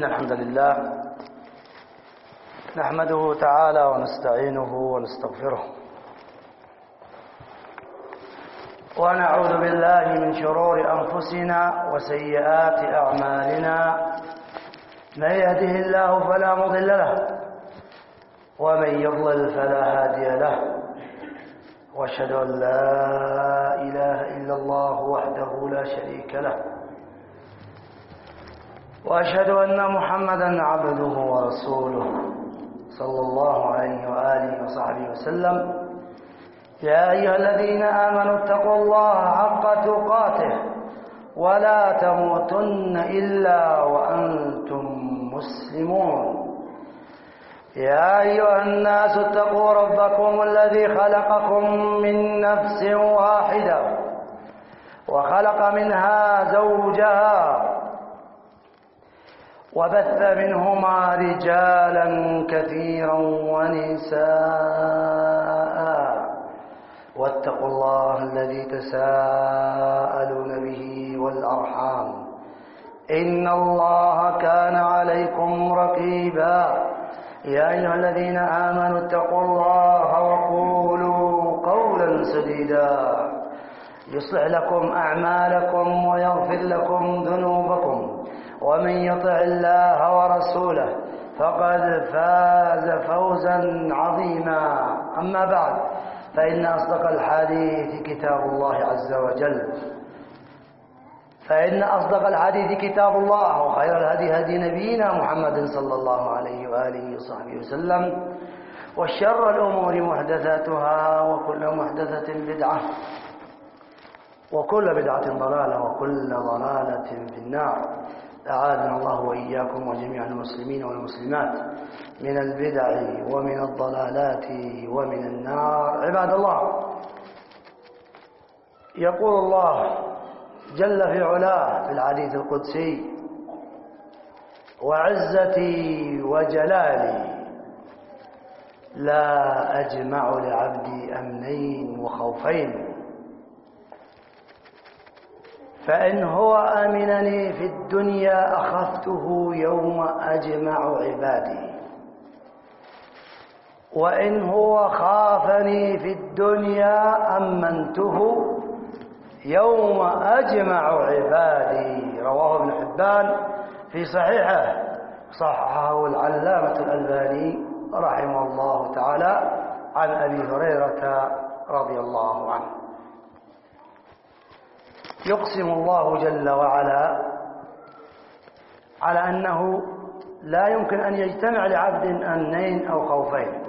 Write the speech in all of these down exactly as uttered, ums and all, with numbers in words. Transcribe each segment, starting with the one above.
إن الحمد لله نحمده تعالى ونستعينه ونستغفره ونعوذ بالله من شرور أنفسنا وسيئات أعمالنا. من يهده الله فلا مضل له ومن يضلل فلا هادي له، وأشهد أن لا إله إلا الله وحده لا شريك له، وأشهد أن محمدا عبده ورسوله صلى الله عليه وآله وصحبه وسلم. يا أيها الذين آمنوا اتقوا الله حق تقاته ولا تموتن إلا وأنتم مسلمون. يا أيها الناس اتقوا ربكم الذي خلقكم من نفس واحدة وخلق منها زوجها وبث منهما رجالا كثيرا ونساء، واتقوا الله الذي تساءلون به والأرحام إن الله كان عليكم رقيبا. يا أيها الذين آمنوا اتقوا الله وقولوا قولا سديدا يصلح لكم أعمالكم ويغفر لكم ذنوبكم، ومن يطع الله ورسوله فقد فاز فوزا عظيما. أما بعد، فإن أصدق الحديث كتاب الله عز وجل فإن أصدق الحديث كتاب الله، وخير الهدي هدي نبينا محمد صلى الله عليه وآله وصحبه وسلم، وشر الأمور محدثاتها، وكل محدثة بدعة، وكل بدعة ضلالة، وكل ضلالة في النار. أعاذنا الله وإياكم وجميع المسلمين والمسلمات من البدع ومن الضلالات ومن النار. عباد الله، يقول الله جل في علاه في الحديث القدسي: وعزتي وجلالي لا أجمع لعبدي أمنين وخوفين، فإن هو آمنني في الدنيا أخفته يوم أجمع عبادي، وإن هو خافني في الدنيا أمنته يوم أجمع عبادي. رواه ابن حبان في صحيحه، صححه العلامة الألباني رحمه الله تعالى عن أبي هريرة رضي الله عنه. يقسم الله جل وعلا على أنه لا يمكن أن يجتمع لعبد أمنين أو خوفين،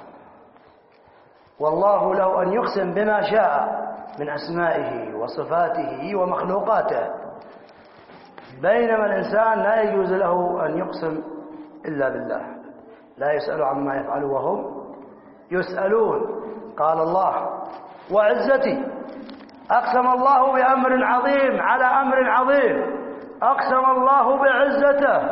والله له أن يقسم بما شاء من أسمائه وصفاته ومخلوقاته، بينما الإنسان لا يجوز له أن يقسم إلا بالله، لا يسأل عما يفعل وهم يسألون. قال الله: وعزتي. أقسم الله بأمر عظيم على أمر عظيم، أقسم الله بعزته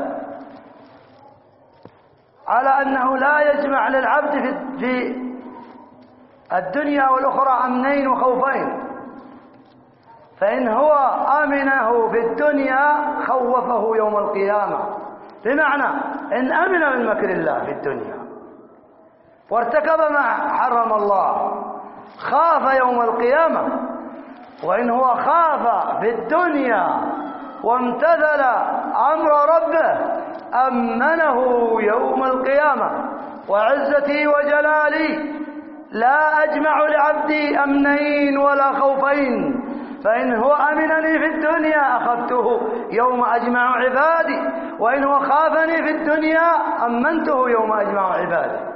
على أنه لا يجمع للعبد في الدنيا والأخرى أمنين وخوفين، فإن هو أمنه في الدنيا خوفه يوم القيامة، بمعنى إن أمن من مكر الله في الدنيا وارتكب ما حرم الله خاف يوم القيامة، وإن هو خاف في الدنيا وامتثل أمر ربه أمنه يوم القيامة. وعزتي وجلالي لا أجمع لعبدي أمنين ولا خوفين، فإن هو أمنني في الدنيا أخذته يوم أجمع عبادي، وإن هو خافني في الدنيا أمنته يوم أجمع عبادي.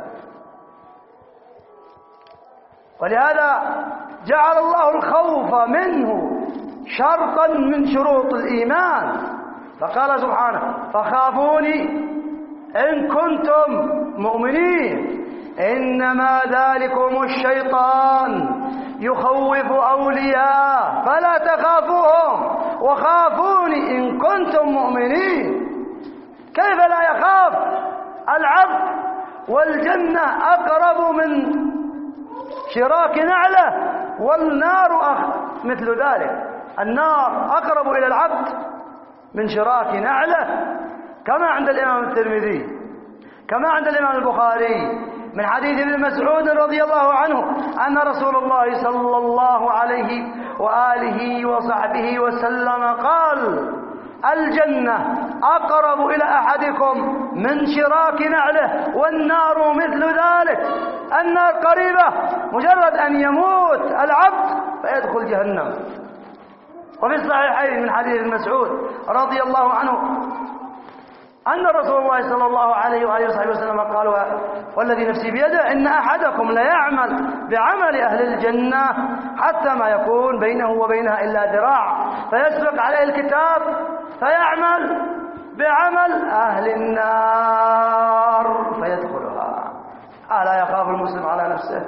ولهذا جعل الله الخوف منه شرطا من شروط الإيمان، فقال سبحانه: فخافوني إن كنتم مؤمنين، إنما ذلكم الشيطان يخوف أولياء فلا تخافوهم وخافوني إن كنتم مؤمنين. كيف لا يخاف العبد والجنة أقرب من شراك نعله، والنار أخ مثل ذلك، النار أقرب إلى العبد من شراك نعله. كما عند الإمام الترمذي، كما عند الإمام البخاري من حديث ابن مسعود رضي الله عنه أن رسول الله صلى الله عليه وآله وصحبه وسلم قال: الجنة أقرب إلى أحدكم من شراك نعله، والنار مثل ذلك. النار قريبة، مجرد أن يموت العبد فيدخل جهنم. وفي الصحيحين من حديث ابن مسعود رضي الله عنه أن رسول الله صلى الله عليه وآله وصحبه وسلم قال: والذي نفسي بيده إن أحدكم ليعمل بعمل أهل الجنة حتى ما يكون بينه وبينها إلا ذراع، فيسبق عليه الكتاب فيعمل بعمل أهل النار فيدخلها. ألا يخاف المسلم على نفسه؟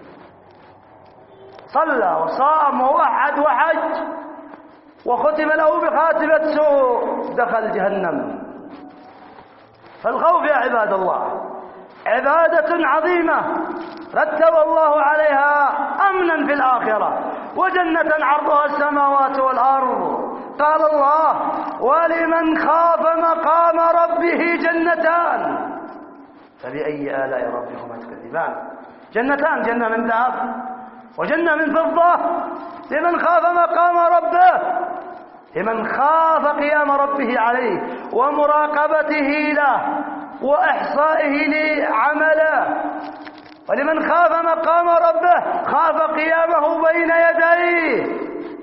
صلى وصام ووحد وحج وختم له بخاتمة سوء، دخل جهنم. فالخوف يا عباد الله عبادة عظيمة رتب الله عليها أمنا في الآخرة، وجنة عرضها السماوات والأرض. قال الله: ولمن خاف مقام ربه جنتان فبأي آلاء ربكما تكذبان. جنتان، جنة من ذهب وجنة من فضة، لمن خاف مقام ربه، لمن خاف قيام ربه عليه ومراقبته له وإحصائه لعمله. ولمن خاف مقام ربه خاف قيامه بين يديه.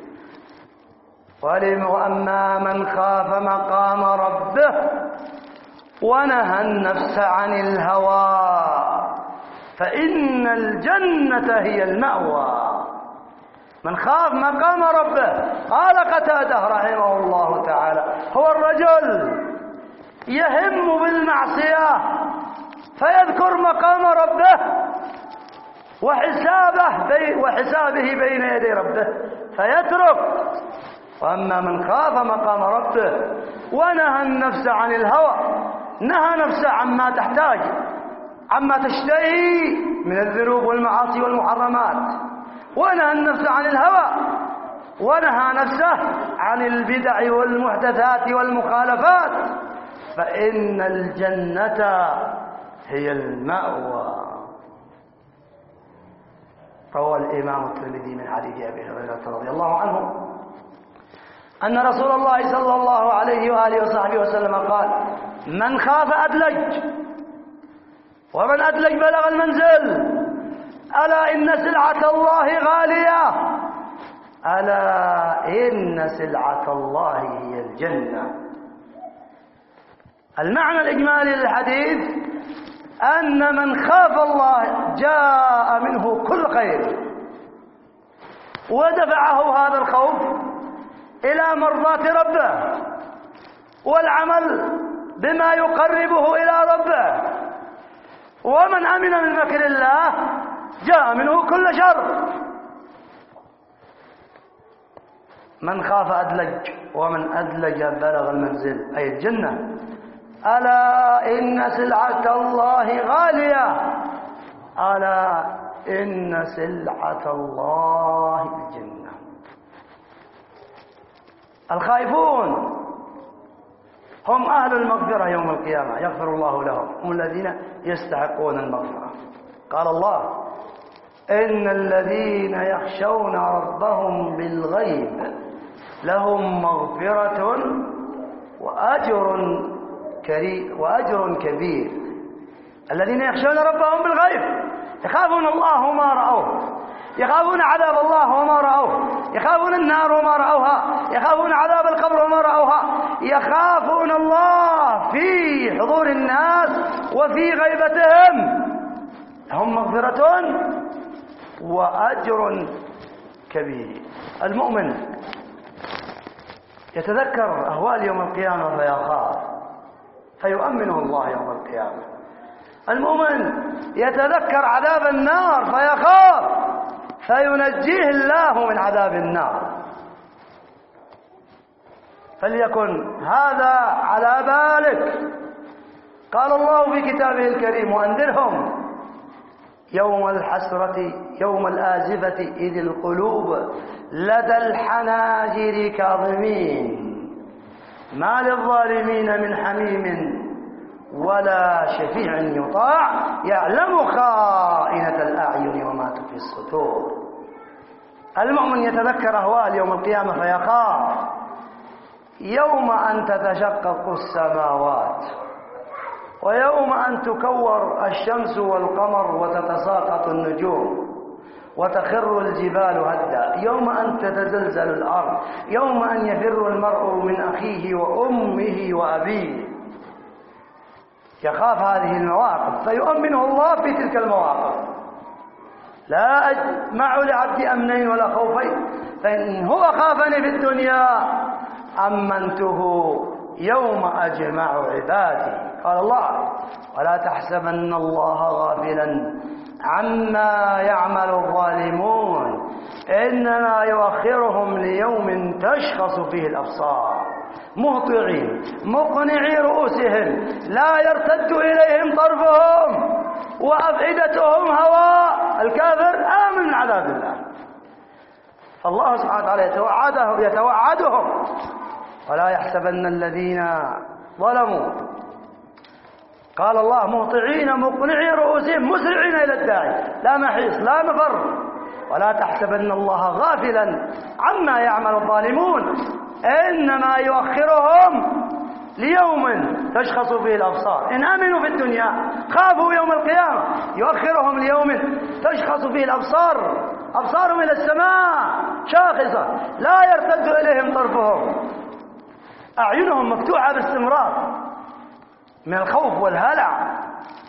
وأما من خاف مقام ربه ونهى النفس عن الهوى فإن الجنة هي المأوى. من خاف مقام ربه، قال قتادة رحمه الله تعالى: هو الرجل يهم بالمعصية فيذكر مقام ربه وحسابه بي وحسابه بين يدي ربه فيترك. وأما من خاف مقام ربه ونهى النفس عن الهوى، نهى نفسه عما تحتاج، عما تشتهي من الذنوب والمعاصي والمحرمات، ونهى النفس عن الهوى، ونهى نفسه عن البدع والمحدثات والمخالفات، فإن الجنة هي المأوى. روى الإمام الترمذي من حديث أبي هريرة رضي الله عنه أن رسول الله صلى الله عليه وآله وصحبه وسلم قال: من خاف أدلج، ومن أدلج بلغ المنزل. ألا إن سلعة الله غالية، ألا إن سلعة الله هي الجنة. المعنى الإجمالي للحديث أن من خاف الله جاء منه كل خير، ودفعه هذا الخوف إلى مرضاة ربه والعمل بما يقربه إلى ربه. ومن أمن من مكر الله جاء منه كل شر. من خاف أدلج، ومن أدلج بلغ المنزل، أي الجنة. ألا إن سلعة الله غالية، ألا إن سلعة الله الجنة. الخائفون هم أهل المغفرة يوم القيامة، يغفر الله لهم، هم الذين يستحقون المغفرة. قال الله: إن الذين يخشون ربهم بالغيب لهم مغفرة وأجر كريم وأجر كبير. الذين يخشون ربهم بالغيب يخافون الله وما رأوه، يخافون عذاب الله وما رأوه، يخافون النار وما رأوها، يخافون عذاب القبر وما رأوها، يخافون الله في حضور الناس وفي غيبتهم. لهم مغفرة وأجر كبير. المؤمن يتذكر أهوال يوم القيامة فيخاف فيؤمنه الله يوم القيامة. المؤمن يتذكر عذاب النار فيخاف فينجيه الله من عذاب النار. فليكن هذا على بالك. قال الله في كتابه الكريم: وأنذرهم يوم الحسرة يوم الآزفة إذ القلوب لدى الحناجر كاظمين ما للظالمين من حميم ولا شفيع يطاع يعلم خائنة الأعين وما تخفي الصدور. المؤمن يتذكر أهوال يوم القيامة فيخاف يوم أن تتشقق السماوات، ويوم أن تكور الشمس والقمر وتتساقط النجوم وتخر الجبال هدا، يوم أن تتزلزل الأرض، يوم أن يفر المرء من أخيه وأمه وأبيه. يخاف هذه المواقف فيؤمنه الله في تلك المواقف. لا أجمع لعبدي أمنين ولا خوفين، فإن هو خافني في الدنيا أمنته يوم أجمع عبادي. قال الله: ولا تحسبن الله غافلا عما يعمل الظالمون إنما يؤخرهم ليوم تشخص فيه الأبصار مهطعين مقنعي رؤوسهم لا يرتد إليهم طرفهم وأفئدتهم هواء. الكافر آمن من عذاب الله، فالله سبحانه وتعالى يتوعدهم يتوعدهم ولا يحسبن الذين ظلموا. قال الله: مهطعين مقنعي رؤوسهم مسرعين إلى الداعي لا محيص لا مفر. ولا تحسبن الله غافلا عما يعمل الظالمون إنما يؤخرهم ليوم تشخص فيه الأبصار. إن آمنوا في الدنيا خافوا يوم القيامة يؤخرهم ليوم تشخص فيه الأبصار، أبصارهم إلى السماء شاخصة لا يرتد إليهم طرفهم، أعينهم مفتوحة باستمرار من الخوف والهلع،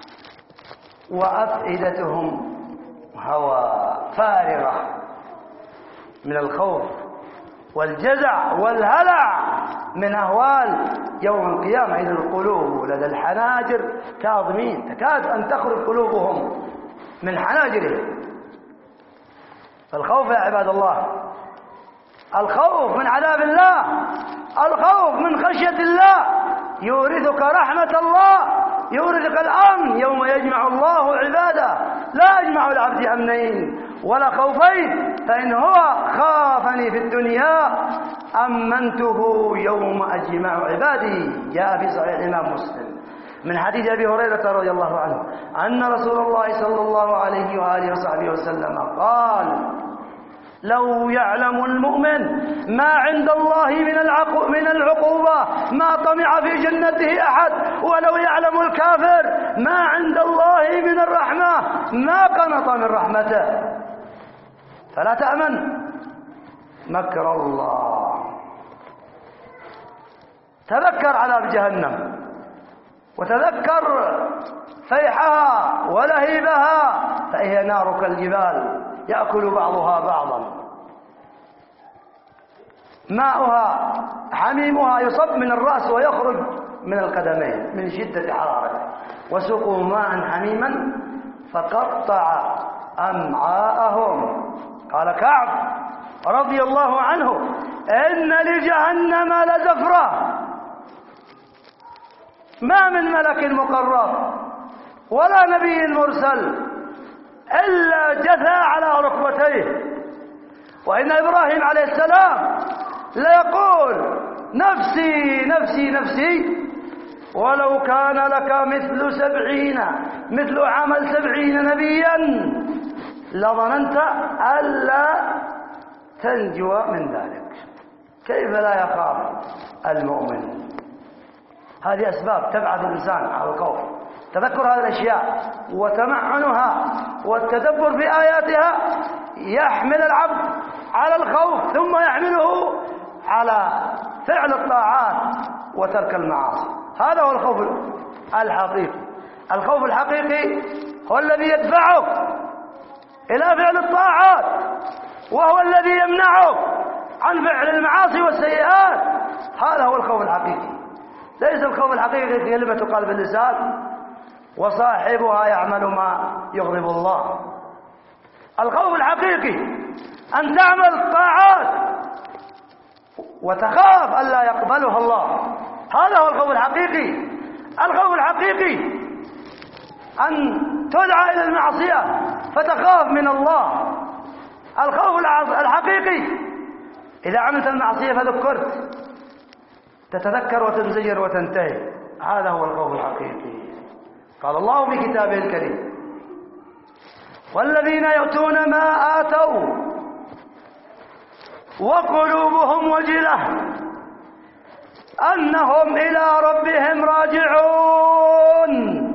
وأفئدتهم هواء فارغة من الخوف والجزع والهلع من أهوال يوم القيامة. إذ القلوب لدى الحناجر كاظمين تكاد أن تخرج قلوبهم من حناجرهم. الخوف يا عباد الله، الخوف من عذاب الله، الخوف من خشية الله يورثك رحمة الله، يورثك الأمن يوم يجمع الله عباده. لا يجمع العبد أمنين ولا خوفين، فإن هو خافني في الدنيا أمنته يوم أجمع عبادي. جاء في صحيح الإمام مسلم من حديث أبي هريرة رضي الله عنه أن رسول الله صلى الله عليه وآله وصحبه وسلم قال: لو يعلم المؤمن ما عند الله من من العقوبة ما طمع في جنته أحد، ولو يعلم الكافر ما عند الله من الرحمة ما قنط من رحمته. فلا تأمن مكر الله. تذكر عذاب جهنم، وتذكر فيحها ولهيبها، فهي نار كالجبال يأكل بعضها بعضا، ماؤها حميمها يصب من الرأس ويخرج من القدمين من شدة حرارته، وسقوا ماء حميما فقطع أمعاءهم. قال كعب رضي الله عنه: إن لجهنم لزفرة ما من ملك مقرب ولا نبي مرسل إلا جثى على ركبتيه. وإن إبراهيم عليه السلام ليقول: نفسي نفسي نفسي، ولو كان لك مثل سبعين مثل عمل سبعين نبيا لظننت ألا تنجو من ذلك. كيف لا يخاف المؤمن؟ هذه أسباب تبعث الإنسان على الخوف. تذكر هذه الأشياء وتمعنها والتدبر في آياتها يحمل العبد على الخوف، ثم يحمله على فعل الطاعات وترك المعاصي. هذا هو الخوف الحقيقي. الخوف الحقيقي هو الذي يدفعك إلى فعل الطاعات، وهو الذي يمنعك عن فعل المعاصي والسيئات. هذا هو الخوف الحقيقي. ليس الخوف الحقيقي كلمة تقال باللسان وصاحبها يعمل ما يغضب الله. الخوف الحقيقي أن تعمل طاعات وتخاف ألا يقبلها الله. هذا هو الخوف الحقيقي. الخوف الحقيقي أن تدعى إلى المعصية فتخاف من الله. الخوف الحقيقي إذا عملت المعصية فذكرت تتذكر وتنزجر وتنتهي. هذا هو الخوف الحقيقي. قال الله في كتابه الكريم: والذين يؤتون ما آتوا وقلوبهم وجلة أنهم إلى ربهم راجعون.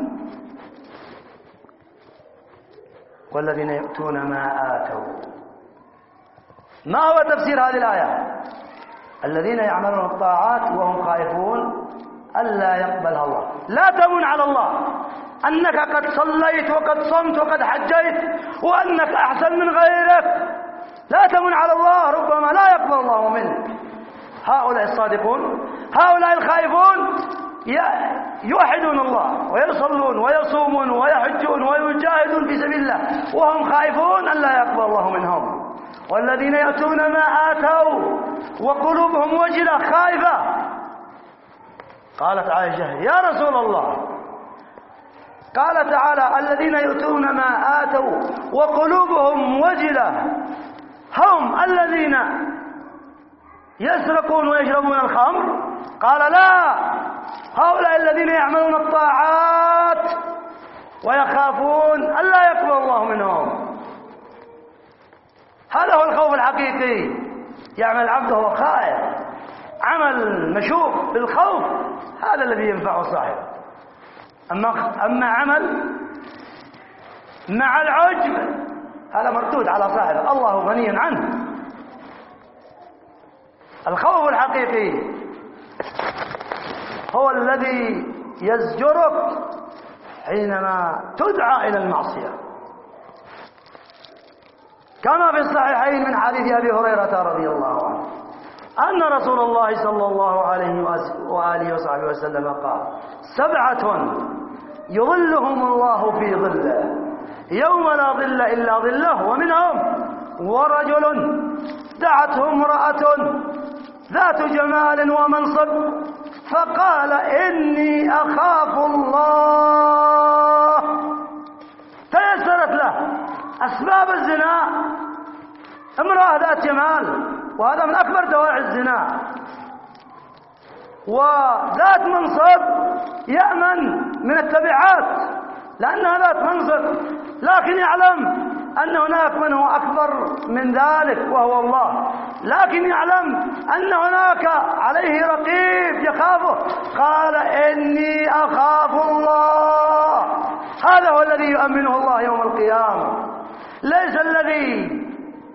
والذين يؤتون ما آتوا، ما هو تفسير هذه الآية؟ الذين يعملون الطاعات وهم خائفون ألا يقبلها الله. لا تمن على الله أنك قد صليت وقد صمت وقد حجيت وأنك أحسن من غيرك. لا تمن على الله، ربما لا يقبل الله منك. هؤلاء الصادقون، هؤلاء الخائفون يوحدون الله ويصلون ويصومون ويحجون ويجاهدون في سبيل الله وهم خائفون أن لا يقبل الله منهم. والذين يأتون ما آتوا وقلوبهم وجلة خائفة. قالت عائشة: يا رسول الله، قال تعالى: الذين يؤتون ما آتوا وقلوبهم وجلة هم الذين يسرقون ويشربون الخمر؟ قال: لا، هؤلاء الذين يعملون الطاعات ويخافون ألا يقبل الله منهم. هذا هو الخوف الحقيقي. يعمل العبد وهو خائف، عمل مشوب بالخوف، هذا الذي ينفع صاحبه. أما أما عمل مع العجب هذا مردود على صاحبه، الله غني عنه. الخوف الحقيقي هو الذي يزجرك حينما تدعى إلى المعصية، كما في الصحيحين من حديث أبي هريرة رضي الله عنه أن رسول الله صلى الله عليه وآله وصحبه وسلم قال: سبعة يظلهم الله في ظله يوم لا ظل إلا ظله، ومنهم ورجل دعته امرأة ذات جمال ومنصب فقال: إني أخاف الله. تيسرت له أسباب الزنا، امرأة ذات جمال، وهذا من أكبر دواعي الزنا، وذات منصب يأمن من التبعات لأنها ذات منصب، لكن يعلم أن هناك من هو أكبر من ذلك وهو الله، لكن يعلم أن هناك عليه رقيب يخافه. قال: إني أخاف الله. هذا هو الذي يؤمنه الله يوم القيامة، ليس الذي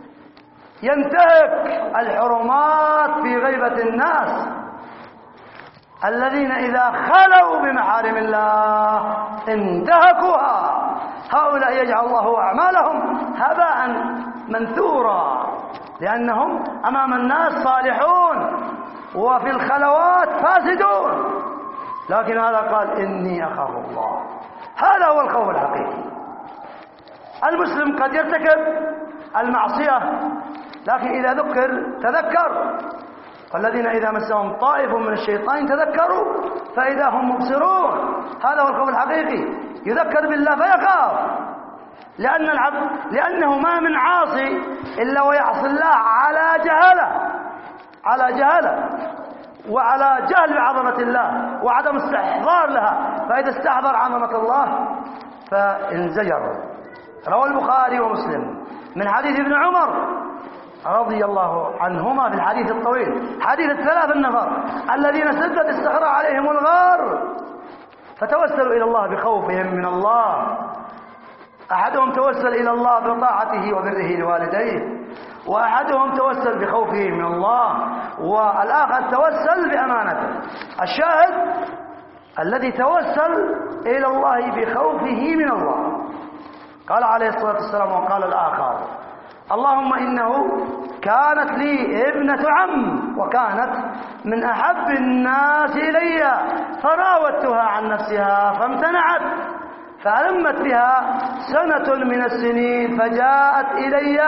ينتهك الحرمات في غيبة الناس، الذين إذا خلوا بمحارم الله انتهكوها. هؤلاء يجعل الله أعمالهم هباء منثورا، لأنهم أمام الناس صالحون وفي الخلوات فاسدون، لكن هذا قال: إني أخاف الله. هذا هو الخوف الحقيقي. المسلم قد يرتكب المعصية، لكن إذا ذكر تذكر. والذين إذا مسهم طائف من الشيطان تذكروا فإذا هم مبصرون. هذا هو الخوف الحقيقي، يذكر بالله فيخاف، لأن العبد لأنه ما من عاصي إلا ويعصي الله على جهله، على جهله وعلى جهل بعظمة الله وعدم استحضار لها، فإذا استحضر عظمة الله فانزجر. روى البخاري ومسلم من حديث ابن عمر رضي الله عنهما في الحديث الطويل، حديث الثلاث النفر الذين سدت استخرى عليهم الغار فتوسلوا إلى الله بخوفهم من الله. أحدهم توسل إلى الله بطاعته وبره لوالديه، وأحدهم توسل بخوفه من الله، والآخر توسل بأمانته. الشاهد الذي توسل إلى الله بخوفه من الله. قال عليه الصلاة والسلام وقال الآخر: اللهم إنه كانت لي ابنة عم وكانت من أحب الناس إلي فراودتها عن نفسها فامتنعت، فألمت بها سنة من السنين فجاءت إلي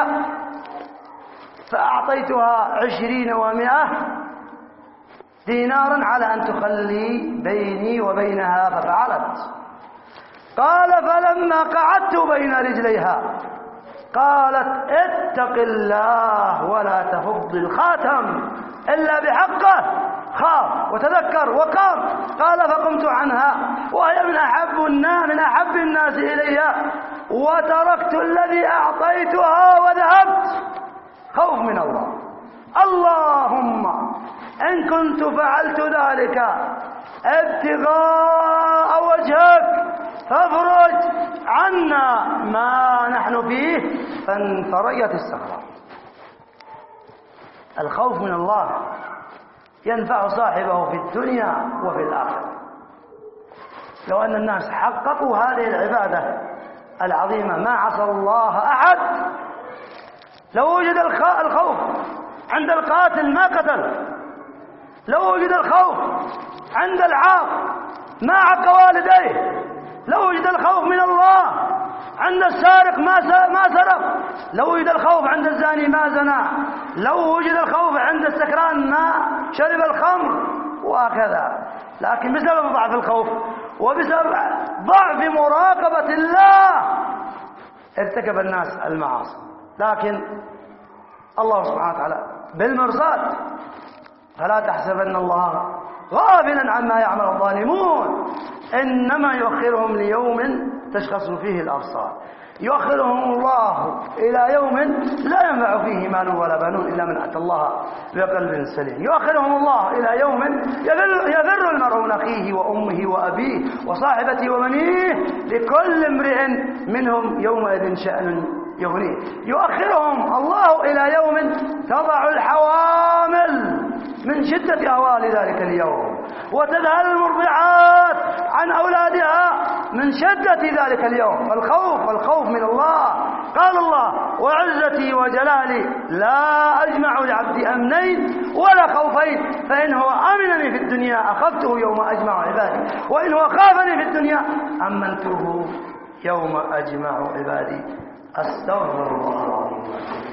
فأعطيتها عشرين ومائة دينارا على أن تخلي بيني وبينها ففعلت. قال: فلما قعدت بين رجليها قالت اتق الله ولا تفض الخاتم إلا بحقه، خاف وتذكر وقام. قال فقمت عنها وهي من أحب الناس من أحب الناس إلي، وتركت الذي أعطيتها وذهبت. خوف من الله. اللهم إن كنت فعلت ذلك ابتغاء وجهك فافرج عنا ما نحن فيه. فانفرجت الصخرة. الخوف من الله ينفع صاحبه في الدنيا وفي الآخرة. لو أن الناس حققوا هذه العبادة العظيمة ما عصى الله أحد. لو وجد الخوف عند القاتل ما قتل، لو وجد الخوف عند العاق ما عق والديه، لو وجد الخوف من الله عند السارق ما سرق، لو وجد الخوف عند الزاني ما زنى، لو وجد الخوف عند السكران ما شرب الخمر، وهكذا. لكن بسبب ضعف الخوف وبسبب ضعف مراقبة الله ارتكب الناس المعاصي. لكن الله سبحانه وتعالى بالمرصاد، فلا تحسبن الله غافلا عما يعمل الظالمون، إنما يؤخرهم ليوم تشخص فيه الأبصار. يؤخرهم الله إلى يوم لا ينفع فيه مال ولا بنون إلا من أتى الله بقلب سليم. يؤخرهم الله إلى يوم يفر المرء من أخيه وأمه وأبيه وصاحبته وبنيه لكل امرئ منهم يومئذ شأن يغنيه. يؤخرهم الله إلى يوم تضع الحوامل من شدة أهوال ذلك اليوم، وتذهل المرضعات عن أولادها من شدة ذلك اليوم. الخوف الخوف من الله. قال الله وعزتي وجلالي لا أجمع لعبدي أمنين ولا خوفين، فإن هو أمنني في الدنيا أخفته يوم أجمع عبادي، وإن هو خافني في الدنيا أمنته يوم أجمع عبادي. أستغفر الله العظيم.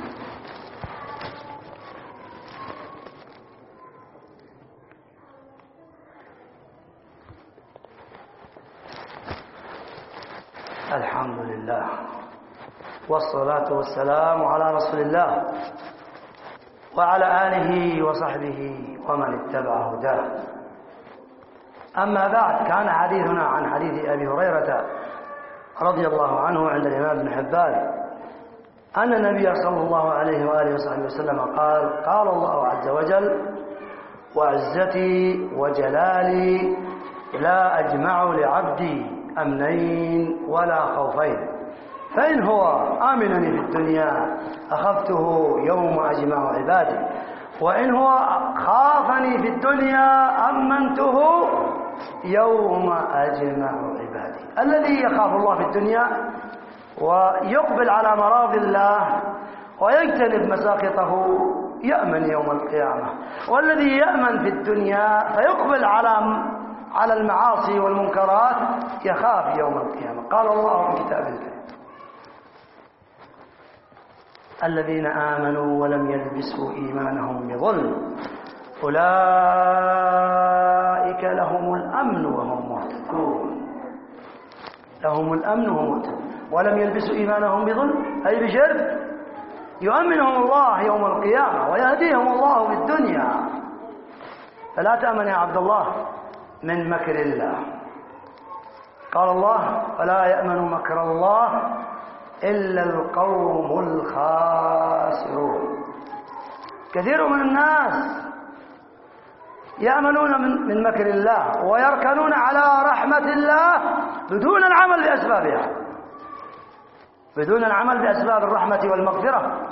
الحمد لله والصلاة والسلام على رسول الله وعلى آله وصحبه ومن اتبع هداه. أما بعد، كان حديثنا عن حديث أبي هريرة رضي الله عنه عند الإمام ابن حبان أن النبي صلى الله عليه وآله وصحبه وسلم قال قال الله عز وجل وعزتي وجلالي لا أجمع لعبدي أمنين ولا خوفين، فإن هو آمنني في الدنيا أخفته يوم أجمع عبادي، وإن هو خافني في الدنيا أمنته يوم أجمع عبادي. الذي يخاف الله في الدنيا ويقبل على مراضي الله ويجتنب مساقطه يأمن يوم القيامة، والذي يأمن في الدنيا فيقبل على على المعاصي والمنكرات يخاف يوم القيامة. قال الله في كتابه الكريم الذين آمنوا ولم يلبسوا إيمانهم بظلم أولئك لهم الأمن وهم مهتدون. لهم الأمن وهم مهتدون ولم يلبسوا إيمانهم بظلم أي بشرك، يؤمنهم الله يوم القيامة ويهديهم الله في الدنيا. فلا تأمن يا عبد الله من مكر الله. قال الله فلا يأمن مكر الله إلا القوم الخاسرون. كثير من الناس يأمنون من, من مكر الله ويركنون على رحمة الله بدون العمل بأسبابها، بدون العمل بأسباب الرحمة والمغفرة.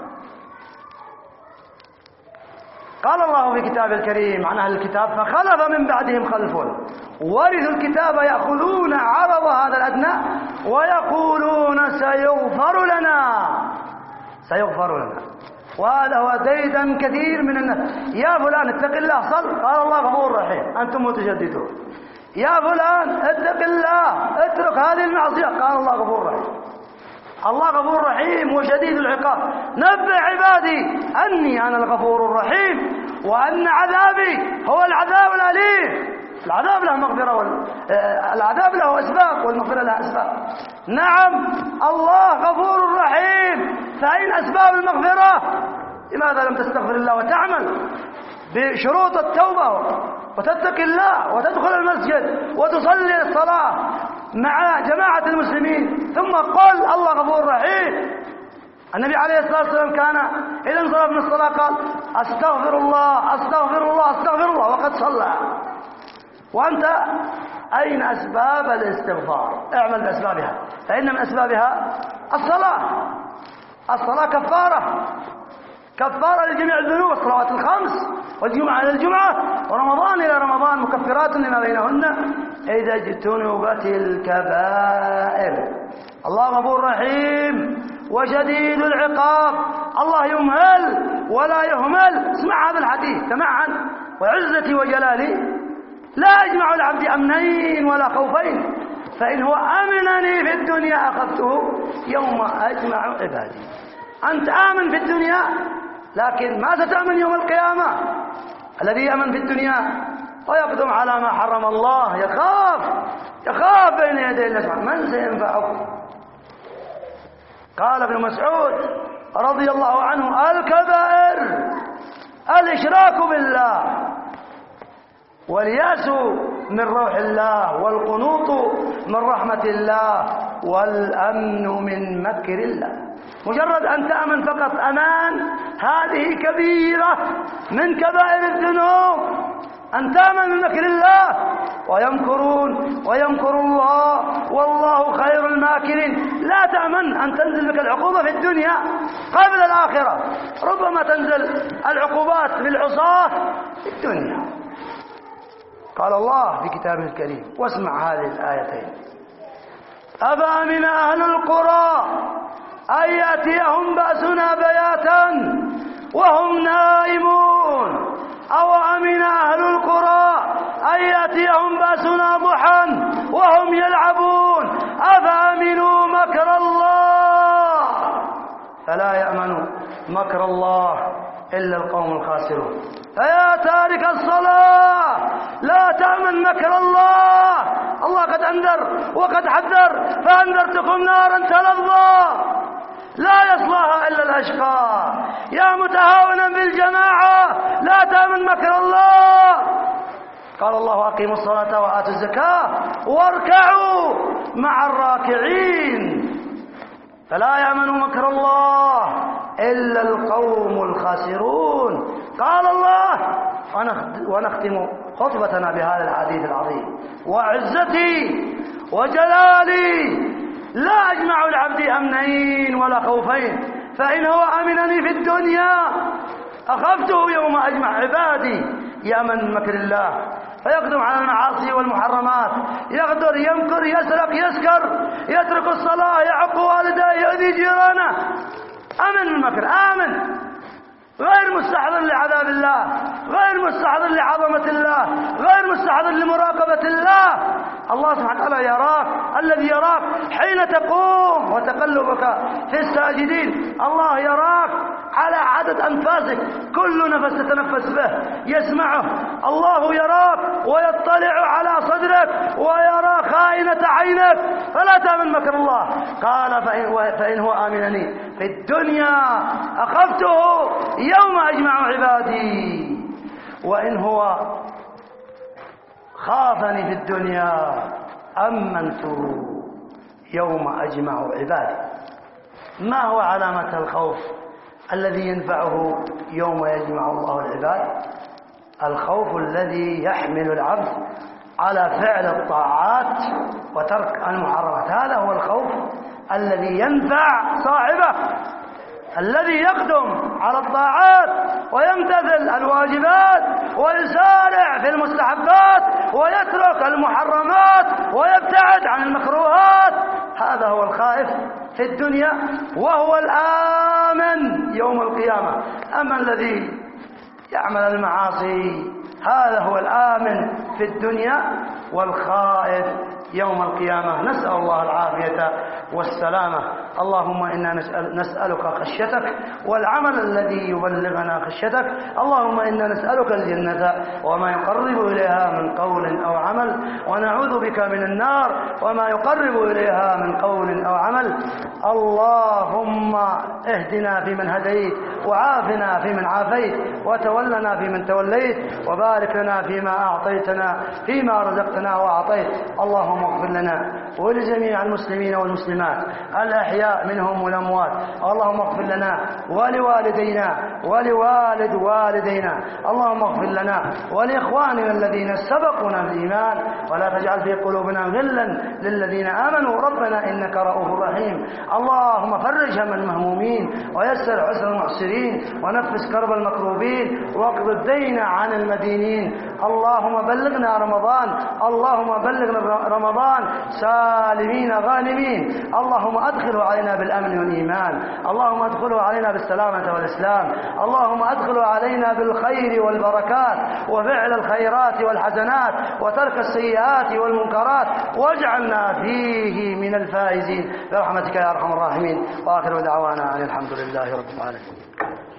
قال الله في كتابه الكريم عن أهل الكتاب فخلف من بعدهم خلف ورثوا الكتاب يأخذون عرض هذا الأدنى ويقولون سيغفر لنا سيغفر لنا. وهذا هو ديدا كثير من الناس. يا فلان اتق الله صل، قال الله غفور رحيم، أنتم متجددون. يا فلان اتق الله اترك هذه المعصية، قال الله غفور رحيم. الله غفور رحيم وشديد العقاب. نبئ عبادي أني أنا الغفور الرحيم وأن عذابي هو العذاب الأليم. العذاب له مغفرة وال... العذاب له أسباب والمغفرة لها أسباب. نعم الله غفور رحيم، فأين أسباب المغفرة؟ لماذا لم تستغفر الله وتعمل بشروط التوبة وتتقي الله وتدخل المسجد وتصلي الصلاة مع جماعة المسلمين ثم قل الله غفور رحيم؟ النبي عليه الصلاة والسلام كان إذا انصرف من الصلاة قال أستغفر الله أستغفر الله أستغفر الله وقد صلى. وأنت أين أسباب الاستغفار؟ اعمل بأسبابها، فإن من أسبابها الصلاة. الصلاة كفارة كفارة لجميع الذنوب، الصلوات الخمس والجمعة إلى الجمعة ورمضان إلى رمضان مكفرات لما بينهن إذا اجتنبت الكبائر. الله غفور رحيم وشديد العقاب، الله يمهل ولا يهمل. اسمع هذا الحديث تمعن، وعزتي وجلالي لا أجمع العبد أمنين ولا خوفين، فإن هو أمنني في الدنيا أخذته يوم أجمع عبادي. أنت آمن في الدنيا لكن ما ستأمن يوم القيامة. الذي يأمن في الدنيا ويقدم على ما حرم الله يخاف يخاف بين يدي الله من سينفعه. قال ابن مسعود رضي الله عنه الكبائر الإشراك بالله واليأس من روح الله والقنوط من رحمة الله والأمن من مكر الله. مجرد أن تأمن فقط أمان هذه كبيرة من كبائر الذنوب، أن تأمن من مكر الله. ويمكرون ويمكر الله والله خير الماكرين. لا تأمن أن تنزل بك العقوبة في الدنيا قبل الآخرة، ربما تنزل العقوبات بالعصاة في الدنيا. قال الله في كتابه الكريم، واسمع هذه الآيتين: أفأمن أهل القرى أن يأتيهم بأسنا بياتا وهم نائمون أو أمن أهل القرى أن يأتيهم بأسنا ضحى وهم يلعبون أفأمنوا مكر الله فلا يأمن مكر الله إلا القوم الخاسرون. فيا تارك الصلاة لا تأمن مكر الله. الله قد أنذر وقد حذر، فأنذرتكم نارا تلظى لا يصلاها إلا الأشقى. يا متهاونا بالجماعة لا تأمن مكر الله. قال الله أقيموا الصلاة وآتوا الزكاة واركعوا مع الراكعين. فلا يأمن مكر الله إلا القوم الخاسرون. قال الله، ونختم خطبتنا بهذا الحديث العظيم: وعزتي وجلالي لا أجمع العبد أمنين ولا خوفين، فإن هو أمنني في الدنيا أخفته يوم أجمع عبادي. يأمن من مكر الله فيقدم على المعاصي والمحرمات، يغدر يمكر يسرق يسكر يترك الصلاة يعق والديه يؤذي جيرانه. أمن من مكر، آمن، غير مستحضر لعذاب الله، غير مستحضر لعظمة الله، غير مستحضر لمراقبة الله. الله سبحانه وتعالى يراك، الذي يراك حين تقوم وتقلبك في الساجدين. الله يراك على عدد أنفاسك، كل نفس تتنفس به يسمعه. الله يراك ويطلع على صدرك ويرى خائنة عينك، فلا تأمن مكر الله. قال فإن, فإن هو آمنني في الدنيا أخفته يوم أجمع عبادي، وإن هو خافني في الدنيا أمنته يوم أجمع عبادي. ما هو علامة الخوف الذي ينفعه يوم يجمع الله العباد؟ الخوف الذي يحمل العبد على فعل الطاعات وترك المحرمات. هذا هو الخوف الذي ينفع صاحبه، الذي يقدم على الطاعات ويمتثل الواجبات ويسارع في المستحبات ويترك المحرمات ويبتعد عن المكروهات. هذا هو الخائف في الدنيا وهو الآمن يوم القيامة. أما الذي يعمل المعاصي هذا هو الآمن في الدنيا والخائف يوم القيامة. نسأل الله العافية والسلامة. اللهم إنا نسأل نسألك خشيتك والعمل الذي يبلغنا خشيتك. اللهم إنا نسألك الجنة وما يقرب إليها من قول أو عمل، ونعوذ بك من النار وما يقرب إليها من قول أو عمل. اللهم اهدنا فيمن هديت، وعافنا فيمن عافيت، وتولنا فيمن توليت، وبارك لنا فيما أعطيتنا فيما رزقتنا وأعطيت. اللهم اغفر لنا ولجميع المسلمين والمسلمات الأحياء منهم والأموات. اللهم اغفر لنا ولوالدينا ولوالد والدينا. اللهم اغفر لنا ولإخواننا الذين سبقونا بالإيمان، ولا تجعل في قلوبنا غلا للذين آمنوا ربنا إنك رؤوف رحيم. اللهم فرج هم المهمومين، ويسر عسر المعسرين، ونفس كرب المكروبين، واقض الدين عن المدينين. اللهم بلغنا رمضان، اللهم بلغنا رمضان سالمين غانمين. اللهم أدخله علينا بالأمن والإيمان، اللهم أدخله علينا بالسلامة والإسلام، اللهم أدخله علينا بالخير والبركات وفعل الخيرات والحسنات وترك السيئات والمنكرات، واجعلنا فيه من الفائزين برحمتك يا أرحم الراحمين. وآخر دعوانا أن الحمد لله رب العالمين.